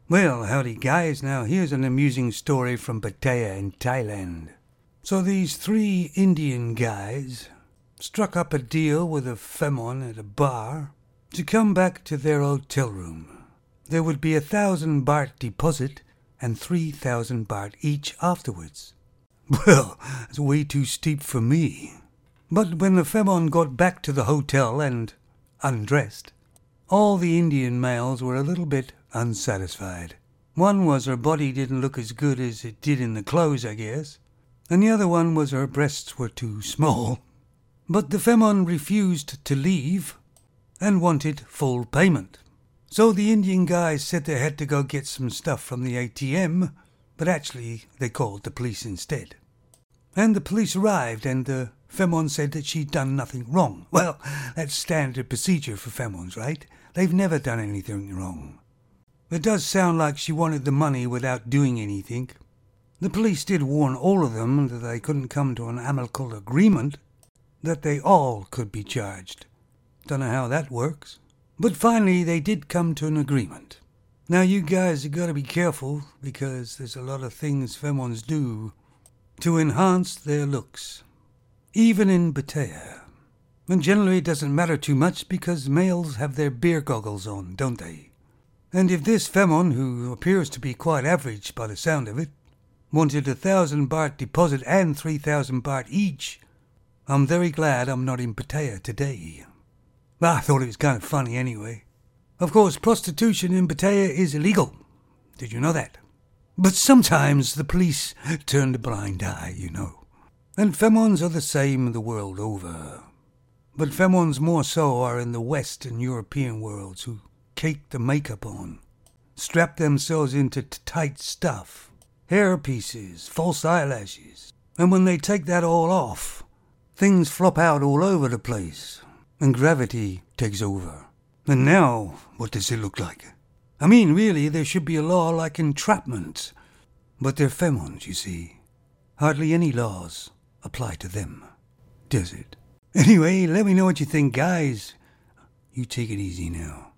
Well, howdy guys, now here's an amusing story from Pattaya in Thailand. So these three Indian guys struck up a deal with a femon at a bar to come back to their hotel room. There would be 1,000 baht deposit and 3,000 baht each afterwards. Well, that's way too steep for me. But when the femon got back to the hotel and undressed, all the Indian males were a little bit unsatisfied. One was her body didn't look as good as it did in the clothes, I guess, and the other one was her breasts were too small. But the femon refused to leave and wanted full payment. So the Indian guys said they had to go get some stuff from the ATM, but actually they called the police instead. And the police arrived, and the femon said that she'd done nothing wrong. Well, that's standard procedure for femons, right? They've never done anything wrong. It does sound like she wanted the money without doing anything. The police did warn all of them that they couldn't come to an amicable agreement, that they all could be charged. Don't know how that works. But finally they did come to an agreement. Now you guys have got to be careful, because there's a lot of things femons do to enhance their looks, even in Pattaya. And generally it doesn't matter too much, because males have their beer goggles on, don't they? And if this femon, who appears to be quite average by the sound of it, wanted 1,000 baht deposit and 3,000 baht each, I'm very glad I'm not in Pattaya today. I thought it was kind of funny anyway. Of course, prostitution in Pattaya is illegal. Did you know that? But sometimes the police turn a blind eye, you know. And femons are the same the world over. But femons more so are in the West and European worlds, who cake the makeup on, strap themselves into tight stuff, hair pieces, false eyelashes. And when they take that all off, things flop out all over the place, and gravity takes over. And now, what does it look like? I mean, really, there should be a law like entrapment. But they're femons, you see. Hardly any laws apply to them, does it? Anyway, let me know what you think, guys. You take it easy now.